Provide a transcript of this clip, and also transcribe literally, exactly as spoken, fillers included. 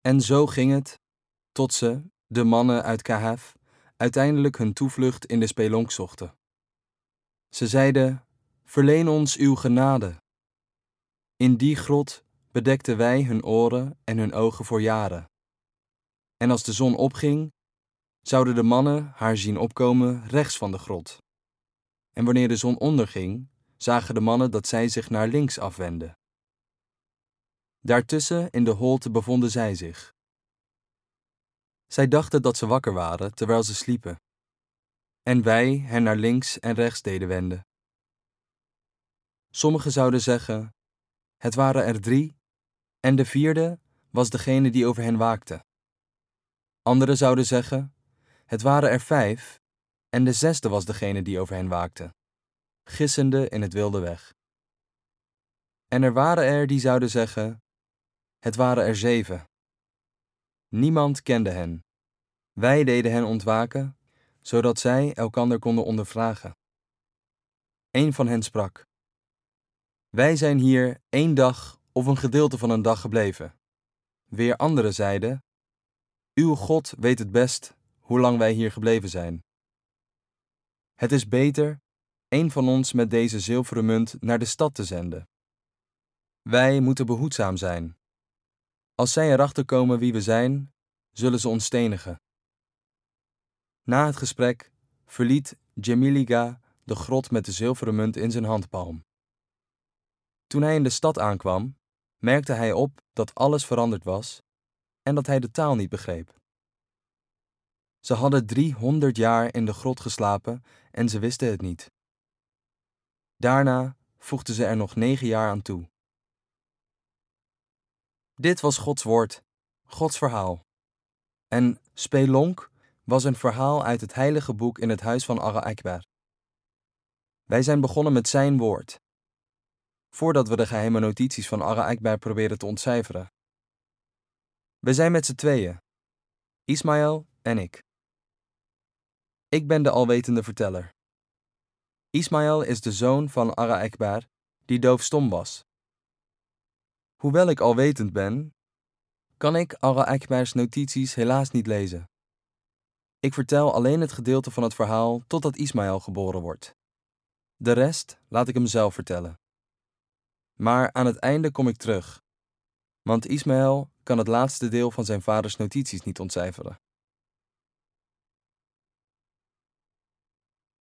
En zo ging het, tot ze, de mannen uit Kahaf, uiteindelijk hun toevlucht in de spelonk zochten. Ze zeiden, verleen ons uw genade. In die grot bedekten wij hun oren en hun ogen voor jaren. En als de zon opging, zouden de mannen haar zien opkomen rechts van de grot. En wanneer de zon onderging, zagen de mannen dat zij zich naar links afwendden. Daartussen in de holte bevonden zij zich. Zij dachten dat ze wakker waren terwijl ze sliepen. En wij hen naar links en rechts deden wenden. Sommigen zouden zeggen, het waren er drie, en de vierde was degene die over hen waakte. Anderen zouden zeggen, het waren er vijf, en de zesde was degene die over hen waakte, gissende in het wilde weg. En er waren er die zouden zeggen, het waren er zeven. Niemand kende hen. Wij deden hen ontwaken, zodat zij elkander konden ondervragen. Eén van hen sprak, wij zijn hier één dag of een gedeelte van een dag gebleven. Weer anderen zeiden, uw God weet het best hoe lang wij hier gebleven zijn. Het is beter één van ons met deze zilveren munt naar de stad te zenden. Wij moeten behoedzaam zijn. Als zij erachter komen wie we zijn, zullen ze ons stenigen. Na het gesprek verliet Jemiliga de grot met de zilveren munt in zijn handpalm. Toen hij in de stad aankwam, merkte hij op dat alles veranderd was en dat hij de taal niet begreep. Ze hadden driehonderd jaar in de grot geslapen en ze wisten het niet. Daarna voegden ze er nog negen jaar aan toe. Dit was Gods woord, Gods verhaal. En Spelonk was een verhaal uit het heilige boek in het huis van Ara Akbar. Wij zijn begonnen met zijn woord, voordat we de geheime notities van Ara Akbar proberen te ontcijferen. We zijn met z'n tweeën, Ismaël en ik. Ik ben de alwetende verteller. Ismaël is de zoon van Ara Akbar, die doofstom was. Hoewel ik alwetend ben, kan ik Ara Akbars notities helaas niet lezen. Ik vertel alleen het gedeelte van het verhaal totdat Ismaël geboren wordt. De rest laat ik hem zelf vertellen. Maar aan het einde kom ik terug, want Ismaël kan het laatste deel van zijn vaders notities niet ontcijferen.